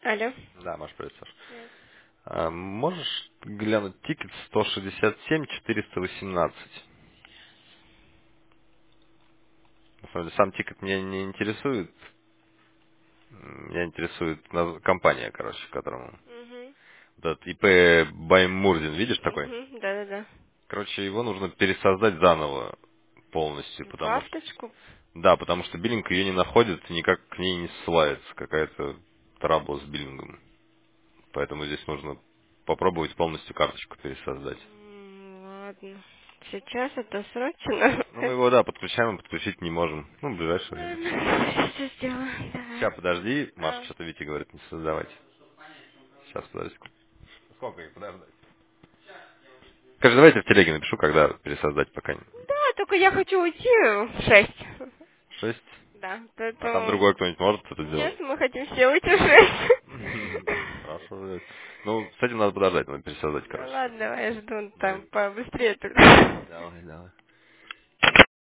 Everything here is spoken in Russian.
Алло. Да, Маш, привет, Саш. Привет. Можешь глянуть тикет 167-418? На самом деле, сам тикет меня не интересует. Меня интересует компания, короче, в котором... Угу. Вот этот ИП Баймурдин, видишь такой? Угу. Да-да-да. Короче, его нужно пересоздать заново полностью, потому что... Карточку. Да, потому что биллинг ее не находит, и никак к ней не ссылается. Какая-то трабла с биллингом. Поэтому здесь нужно попробовать полностью карточку пересоздать. Ладно. Сейчас это срочно. Ну, мы его, да, подключаем, и подключить не можем. Ну, в ближайшее время. Ладно. Сейчас сделаю. Давай. Сейчас, подожди. Маша, А. что-то Витя говорит, не создавать. Сейчас, подожди. Сколько их подождать? Скажи, давайте в телеге напишу, когда пересоздать пока не... Да, только я хочу уйти в 6. 6. Да, А там поэтому... другой кто-нибудь может это Нет, сделать? мы хотим все уйти в 6. Хорошо. Блядь. Ну, с этим надо подождать, надо пересоздать, Да короче. ладно, давай, я жду Давай. там побыстрее только. Давай, давай.